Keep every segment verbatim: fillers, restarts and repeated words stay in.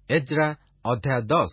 Ezra ଅଧ୍ୟାୟ ଦଶ।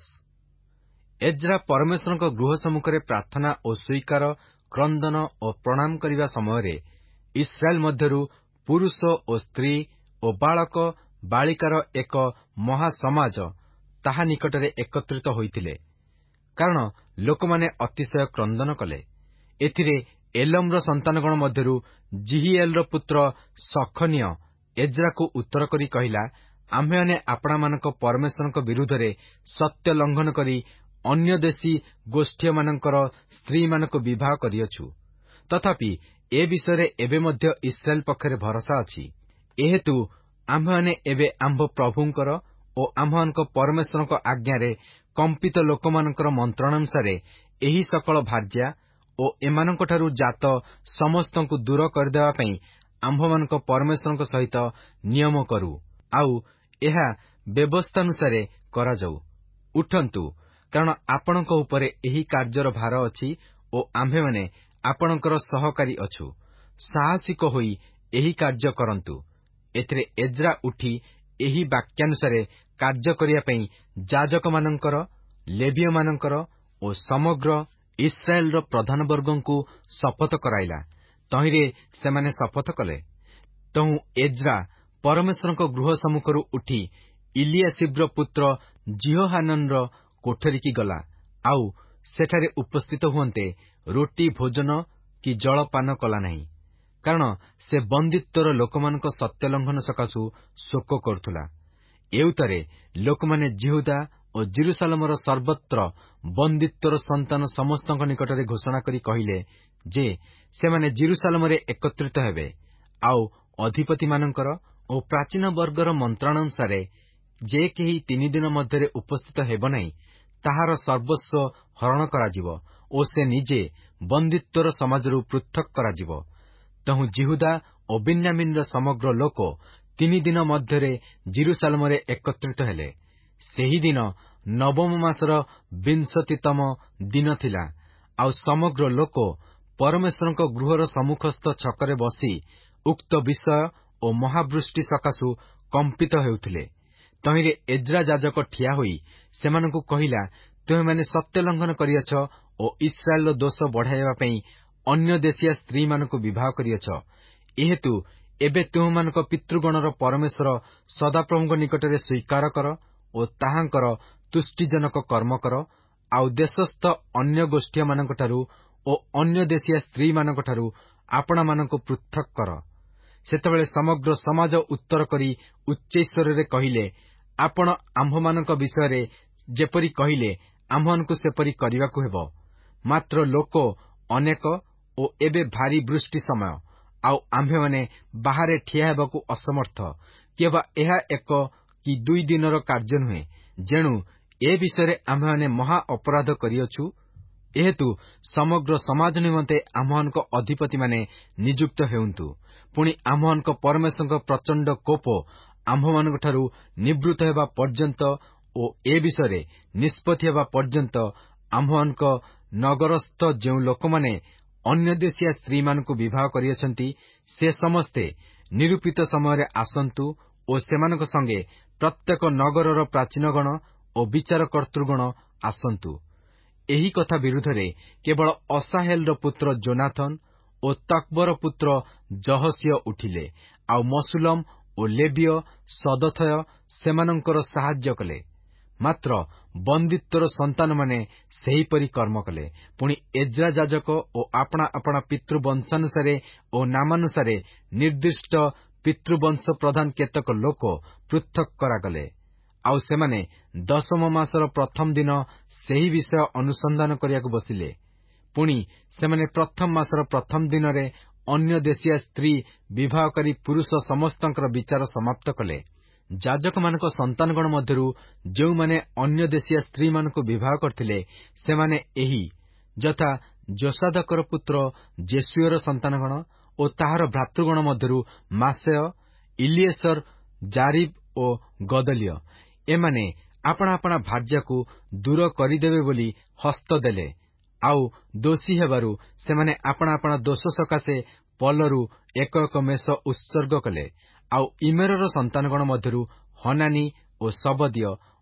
Ezra ପରମେଶ୍ୱରଙ୍କ ଗୃହ ସମ୍ମୁଖରେ ପ୍ରାର୍ଥନା ଓ ସ୍ୱୀକାର, କ୍ରନ୍ଦନ ଓ ପ୍ରଣାମ କରିବା ସମୟରେ ଇସ୍ରାଏଲ ମଧ୍ୟରୁ ପୁରୁଷ ଓ ସ୍ତ୍ରୀ ଓ ବାଳକ ବାଳିକାର ଏକ ମହାସମାଜ ତାହା ନିକଟରେ ଏକତ୍ରିତ ହୋଇଥିଲେ, କାରଣ ଲୋକମାନେ ଅତିଶୟ କ୍ରନ୍ଦନ କଲେ। ଏଥିରେ ଏଲମର ସନ୍ତାନଗଣ ମଧ୍ୟରୁ ଜିହିଏଲର ପୁତ୍ର ସଖନିୟ ଏଜ୍ରାକୁ ଉତ୍ତର କରି କହିଲା, ଆମ୍ଭେମାନେ ଆପଣାମାନଙ୍କ ପରମେଶ୍ୱରଙ୍କ ବିରୁଦ୍ଧରେ ସତ୍ୟ ଲଙ୍ଘନ କରି ଅନ୍ୟଦେଶୀ ଗୋଷ୍ଠୀମାନଙ୍କର ସ୍ତ୍ରୀମାନଙ୍କୁ ବିବାହ କରିଅଛୁ। ତଥାପି ଏ ବିଷୟରେ ଏବେ ମଧ୍ୟ ଇସ୍ରାଏଲ ପକ୍ଷରେ ଭରସା ଅଛି। ଏହେତୁ ଆମ୍ଭେମାନେ ଏବେ ଆମ୍ଭ ପ୍ରଭୁଙ୍କର ଓ ଆମ୍ଭମାନଙ୍କ ପରମେଶ୍ୱରଙ୍କ ଆଜ୍ଞାରେ କମ୍ପିତ ଲୋକମାନଙ୍କର ମନ୍ତ୍ରଣାନୁସାରେ ଏହି ସକଳ ଭାର୍ଯ୍ୟା ଓ ଏମାନଙ୍କଠାରୁ ଜାତ ସମସ୍ତଙ୍କୁ ଦୂର କରିଦେବା ପାଇଁ ଆମ୍ଭମାନଙ୍କ ପରମେଶ୍ୱରଙ୍କ ସହିତ ନିୟମ କରୁ, ଆଉ ଏହା ବ୍ୟବସ୍ଥାନୁସାରେ କରାଯାଉ। ଉଠନ୍ତୁ, କାରଣ ଆପଣଙ୍କ ଉପରେ ଏହି କାର୍ଯ୍ୟର ଭାର ଅଛି ଓ ଆମ୍ଭେମାନେ ଆପଣଙ୍କର ସହକାରୀ ଅଛୁ। ସାହସିକ ହୋଇ ଏହି କାର୍ଯ୍ୟ କରନ୍ତୁ। ଏଥିରେ ଏଜ୍ରା ଉଠି ଏହି ବାକ୍ୟାନୁସାରେ କାର୍ଯ୍ୟ କରିବା ପାଇଁ ଯାଜକମାନଙ୍କର, ଲେବୀୟମାନଙ୍କର ଓ ସମଗ୍ର ଇସ୍ରାଏଲର ପ୍ରଧାନବର୍ଗଙ୍କୁ ଶପଥ କରାଇଲା। ତହିଁରେ ସେମାନେ ଶପଥ କଲେ। ତହୁଁ ଏଜ୍ରା ପରମେଶ୍ୱରଙ୍କ ଗୃହ ସମ୍ମୁଖରୁ ଉଠି ଇଲିଆସିବ୍ର ପୁତ୍ର ଜିହୋହାନନର କୋଠରୀକି ଗଲା, ଆଉ ସେଠାରେ ଉପସ୍ଥିତ ହୁଅନ୍ତେ ରୋଟି ଭୋଜନ କି ଜଳପାନ କଲା ନାହିଁ, କାରଣ ସେ ବନ୍ଦିତ୍ୱର ଲୋକମାନଙ୍କ ସତ୍ୟଲଙ୍ଘନ ସକାଶୁ ଶୋକ କରୁଥିଲା। ଏଉତରେ ଲୋକମାନେ ଯିହୁଦା ଓ ଜେରୁସାଲେମର ସର୍ବତ୍ର ବନ୍ଦିତ୍ୱର ସନ୍ତାନ ସମସ୍ତଙ୍କ ନିକଟରେ ଘୋଷଣା କରି କହିଲେ ଯେ, ସେମାନେ ଜେରୁସାଲେମରେ ଏକତ୍ରିତ ହେବେ, ଆଉ ଅଧିପତିମାନଙ୍କର ଓ ପ୍ରାଚୀନ ବର୍ଗର ମନ୍ତ୍ରଣାନୁସାରେ ଯେ କେହି ତିନି ଦିନ ମଧ୍ୟରେ ଉପସ୍ଥିତ ହେବ ନାହିଁ, ତାହାର ସର୍ବସ୍ୱ ହରଣ କରାଯିବ ଓ ସେ ନିଜେ ବନ୍ଦିତ୍ୱର ସମାଜରୁ ପୃଥକ୍ କରାଯିବ। ତହୁଁ ଯିହୁଦା ଓ ବେନ୍ୟାମିନର ସମଗ୍ର ଲୋକ ତିନି ଦିନ ମଧ୍ୟରେ ଜେରୁସାଲେମରେ ଏକତ୍ରିତ ହେଲେ। ସେହିଦିନ ନବମ ମାସର ବିଂଶତିତମ ଦିନ ଥିଲା, ଆଉ ସମଗ୍ର ଲୋକ ପରମେଶ୍ୱରଙ୍କ ଗୃହର ସମ୍ମୁଖସ୍ଥ ଛକରେ ବସି ଉକ୍ତ ବିଷୟ ଓ ମହାବୃଷ୍ଟି ସକାଶୁ କମ୍ପିତ ହେଉଥିଲେ। ତହିଁରେ ଏଜ୍ରା ଯାଜକ ଠିଆ ହୋଇ ସେମାନଙ୍କୁ କହିଲା, ତୁମେମାନେ ସତ୍ୟ ଲଙ୍ଘନ କରିଅଛ ଓ ଇସ୍ରାଏଲର ଦୋଷ ବଢ଼ାଇବା ପାଇଁ ଅନ୍ୟ ଦେଶୀୟ ସ୍ତ୍ରୀମାନଙ୍କୁ ବିବାହ କରିଅଛ। ଏହେତୁ ଏବେ ତୁମମାନଙ୍କ ପିତୃଗଣର ପରମେଶ୍ୱର ସଦାପ୍ରଭୁଙ୍କ ନିକଟରେ ସ୍ୱୀକାର କର ଓ ତାହାଙ୍କର ତୁଷ୍ଟିଜନକ କର୍ମ କର, ଆଉ ଦେଶସ୍ଥ ଅନ୍ୟ ଗୋଷ୍ଠୀମାନଙ୍କଠାରୁ ଓ ଅନ୍ୟ ଦେଶୀୟ ସ୍ତ୍ରୀମାନଙ୍କଠାରୁ ଆପଣାମାନଙ୍କୁ ପୃଥକ୍ କର। ସେତେବେଳେ ସମଗ୍ର ସମାଜ ଉତ୍ତର କରି ଉଚ୍ଚୈଶ୍ୱରରେ କହିଲେ, ଆପଣ ଆମ୍ଭମାନଙ୍କ ବିଷୟରେ ଯେପରି କହିଲେ ଆମ୍ଭମାନଙ୍କୁ ସେପରି କରିବାକୁ ହେବ। ମାତ୍ର ଲୋକ ଅନେକ ଓ ଏବେ ଭାରି ବୃଷ୍ଟି ସମୟ, ଆଉ ଆମ୍ଭେମାନେ ବାହାରେ ଠିଆ ହେବାକୁ ଅସମର୍ଥ, କିଏବା ଏହା ଏକ କି ଦୁଇ ଦିନର କାର୍ଯ୍ୟ ନୁହେଁ। ଯେଣୁ ଏ ବିଷୟରେ ଆମ୍ଭେମାନେ ମହା ଅପରାଧ କରିଅଛୁ। ଏହେତୁ ସମଗ୍ର ସମାଜ ନିମନ୍ତେ ଆମ୍ଭମାନଙ୍କ ଅଧିପତିମାନେ ନିଯୁକ୍ତ ହେଉନ୍ତୁ। ପୁଣି ଆମ୍ଭମାନଙ୍କ ପରମେଶ୍ୱରଙ୍କ ପ୍ରଚଣ୍ଡ କୋପ ଆମ୍ଭମାନଙ୍କଠାରୁ ନିବୃତ୍ତ ହେବା ପର୍ଯ୍ୟନ୍ତ ଓ ଏ ବିଷୟରେ ନିଷ୍ପତ୍ତି ହେବା ପର୍ଯ୍ୟନ୍ତ ଆମ୍ଭମାନଙ୍କ ନଗରସ୍ଥ ଯେଉଁ ଲୋକମାନେ ଅନ୍ୟ ଦେଶୀୟ ସ୍ତ୍ରୀମାନଙ୍କୁ ବିବାହ କରିଅଛନ୍ତି, ସେ ସମସ୍ତେ ନିରୂପିତ ସମୟରେ ଆସନ୍ତୁ ଓ ସେମାନଙ୍କ ସଙ୍ଗେ ପ୍ରତ୍ୟେକ ନଗରର ପ୍ରାଚୀନଗଣ ଓ ବିଚାରକର୍ତ୍ତୃଗଣ ଆସନ୍ତୁ। ଏହି କଥା ବିରୁଦ୍ଧରେ କେବଳ ଅସାହେଲର ପୁତ୍ର ଜୋନାଥନ ଓ ତକ୍ବର ପୁତ୍ର ଯହସିୟ ଉଠିଲେ, ଆଉ ମଶୁଲମ ଓ ଲେବୀୟ ସଦଥୟ ସେମାନଙ୍କର ସାହାଯ୍ୟ କଲେ। ମାତ୍ର ବନ୍ଦିତ୍ୱର ସନ୍ତାନମାନେ ସେହିପରି କର୍ମ କଲେ। ପୁଣି ଏଜ୍ରା ଯାଜକ ଓ ଆପଣା ଆପଣା ପିତୃବଂଶାନୁସାରେ ଓ ନାମାନୁସାରେ ନିର୍ଦ୍ଦିଷ୍ଟ ପିତୃବଂଶ ପ୍ରଧାନ କେତେକ ଲୋକ ପୃଥକ୍ କରାଗଲେ, ଆଉ ସେମାନେ ଦଶମ ମାସର ପ୍ରଥମ ଦିନ ସେହି ବିଷୟ ଅନୁସନ୍ଧାନ କରିବାକୁ ବସିଲେ। ପୁଣି ସେମାନେ ପ୍ରଥମ ମାସର ପ୍ରଥମ ଦିନରେ ଅନ୍ୟ ଦେଶୀୟ ସ୍ତ୍ରୀ ବିବାହକାରୀ ପୁରୁଷ ସମସ୍ତଙ୍କର ବିଚାର ସମାପ୍ତ କଲେ। ଯାଜକମାନଙ୍କ ସନ୍ତାନଗଣ ମଧ୍ୟରୁ ଯେଉଁମାନେ ଅନ୍ୟ ଦେଶୀୟ ସ୍ତ୍ରୀମାନଙ୍କୁ ବିବାହ କରିଥିଲେ, ସେମାନେ ଏହି ଯଥା ଯୋସାଦାକର ପୁତ୍ର ଜେସୁଏର ସନ୍ତାନଗଣ ଓ ତାହାର ଭ୍ରାତୃଗଣ ମଧ୍ୟରୁ ମାସେୟ, ଇଲିଏସର, ଜାରିବ୍ ଓ ଗଦଲ୍ୟ। ଏମାନେ ଆପଣା ଆପଣା ଭାର୍ଯ୍ୟାକୁ ଦୂର କରିଦେବେ ବୋଲି ହସ୍ତ ଦେଲେ, ଆଉ ଦୋଷୀ ହେବାରୁ ସେମାନେ ଆପଣା ଆପଣା ଦୋଷ ସକାଶେ ପଲରୁ ଏକ ଏକ ମେଷ ଉତ୍ସର୍ଗ କଲେ। ଆଉ ଇମେରର ସନ୍ତାନଗଣ ମଧ୍ୟରୁ ହନାନୀ ଓ ସବଦିୟ ଓ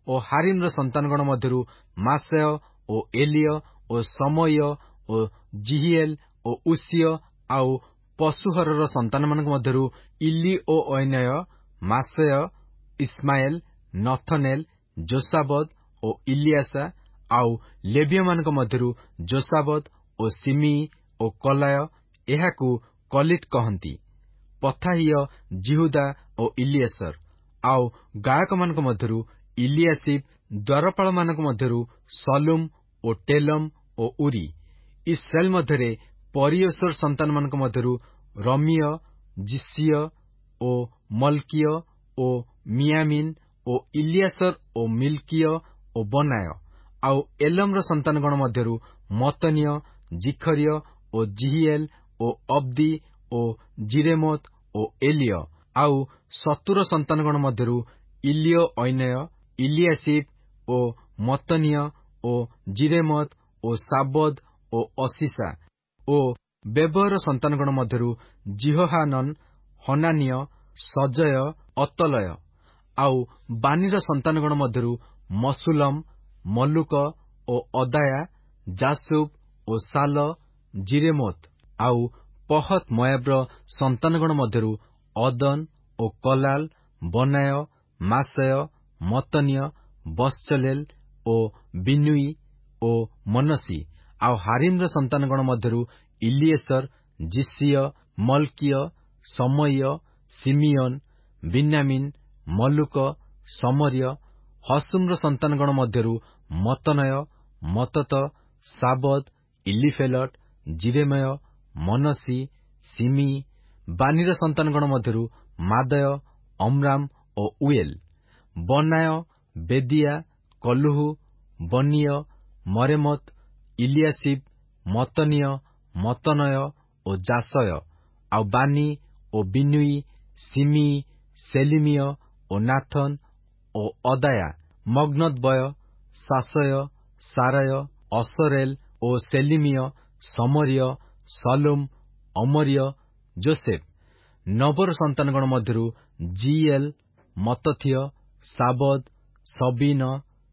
ଓ ହାରିମ୍ର ସନ୍ତାନଗଣ ମଧ୍ୟରୁ ମାସେୟ ଓ ଏଲିୟ ଓ ସମୟ ଓ ଜିହିଏଲ ଓ ଉସିୟ, ଆଉ ପଶୁହରର ସନ୍ତାନମାନଙ୍କ ମଧ୍ୟରୁ ଇଲି ଓ ଐନୟ, ମାସେୟ, ଇସ୍ମାଏଲ, ନଥନେଲ, ଯୋସାବଦ ଓ ଇଲିଆସା, ଆଉ ଲେବୀୟମାନଙ୍କ ମଧ୍ୟରୁ ଯୋସାବଦ ଓ ସିମିଇ ଓ କଲାୟ, ଏହାକୁ କଲିଟ କହନ୍ତି। ପଥାହିୟ, ଜିହୁଦା ଓ ଇଲିଏସର। ଆଉ ଗାୟକମାନଙ୍କ ମଧ୍ୟରୁ ଇଲିଆସିବ, ଦ୍ୱାରପାଳମାନଙ୍କ ମଧ୍ୟରୁ ସଲୁମ ଓ ଟେଲମ ଓ ଉରି। ଇସ୍ରାଏଲ ମଧ୍ୟରେ ପରିୟେଶ୍ୱର ସନ୍ତାନମାନଙ୍କ ମଧ୍ୟରୁ ରମିୟ, ଜିସିୟ ଓ ମଲକିୟ ଓ ମିୟାମିନ ଓ ଇଲିଆସର ଓ ମିଲ୍କିୟ ଓ ବନାୟ। ଆଉ ଏଲମର ସନ୍ତାନଗଣ ମଧ୍ୟରୁ ମତନୀୟ, ଜିଖରିୟ ଓ ଜିହିଏଲ ଓ ଅବ୍ଦି ଓ ଜିରେମୋତ ଓ ଏଲିୟ। ଆଉ ସତୁର ସନ୍ତାନଗଣ ମଧ୍ୟରୁ ଇଲିଓ-ଐନୟ, ଇଲିଆସିବ ଓ ମତନୀୟ ଓ ଜିରେମୋତ ଓ ସାବଦ ଓ ଅଶିଷା। ଓ ବେବର ସନ୍ତାନଗଣ ମଧ୍ୟରୁ ଜିହୋହାନନ, ହନାନିୟ, ସଜୟ, ଅତଲୟ। ଆଉ ବାନିର ସନ୍ତାନଗଣ ମଧ୍ୟରୁ ମଶୁଲମ, ମଲ୍ଲୁକ ଓ ଅଦାୟା, ଯାସୁବ ଓ ସାଲ, ଜିରେମୋତ। ଆଉ ପହତ ମୋଆବର ସନ୍ତାନଗଣ ମଧ୍ୟରୁ ଅଦନ ଓ କଲାଲ, ବନାୟ, ମାସେୟ, ମତନୀୟ, ବତ୍ସଲେଲ ଓ ବିନ୍ନୁଇ ଓ मनश्शी। ଆଉ ହାରିମ୍ର ସନ୍ତାନଗଣ ମଧ୍ୟରୁ ଇଲିଏସର, ଜିସିୟ, ମଲକିୟ, ସମୟ, ସିମିଓନ, ବିନ୍ୟାମିନ, ମଲ୍ଲୁକ, ସମର୍ୟ। ହସୁମର ସନ୍ତାନଗଣ ମଧ୍ୟରୁ ମତନୟ, ମତତ, ସାବଦ, ଇଲିଫେଲଟ, ଜିରେମୟ, मनश्शी, ସିମିଇ। ବାନିର ସନ୍ତାନଗଣ ମଧ୍ୟରୁ ମାଦୟ, ଅମ୍ରାମ ଓ ଉଏଲ। ବନାୟ, ବେଦିଆ, କଲୁହୁ, ବନୀୟ, ମରେମୋତ, ଇଲିଆସିବ, ମତନୀୟ, ମତନୟ ଓ ଯାସୟ। ଆଉ ବାନି ଓ ବିନ୍ନୁଇ, ସିମିଇ, ସେଲିମିୟ ଓ ନାଥନ ଓ Adaiah. Machnadebai, Shashai, Sharai, Azareel ଓ Shelemiah, Shemariah, Shallum, Amariah, Joseph. ନବର ସନ୍ତାନଗଣ ମଧ୍ୟରୁ ଜିଏଲ, ମତଥୀୟ, ସାବଦ, ସବିନ,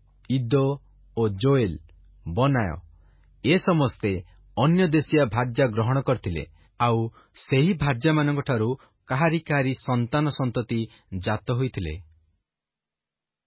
ଇଦୋ ଓ ଯୋଏଲ। ବନାୟ। ଏ ସମସ୍ତେ ଅନ୍ୟ ଦେଶୀୟ ଭାର୍ଯ୍ୟା ଗ୍ରହଣ କରିଥିଲେ। ଆଉ ସେହି ଭାର୍ଯ୍ୟାମାନଙ୍କଠାରୁ କାହାରି କାହାରି ସନ୍ତାନ ସନ୍ତତି ଜାତ ହୋଇଥିଲେ।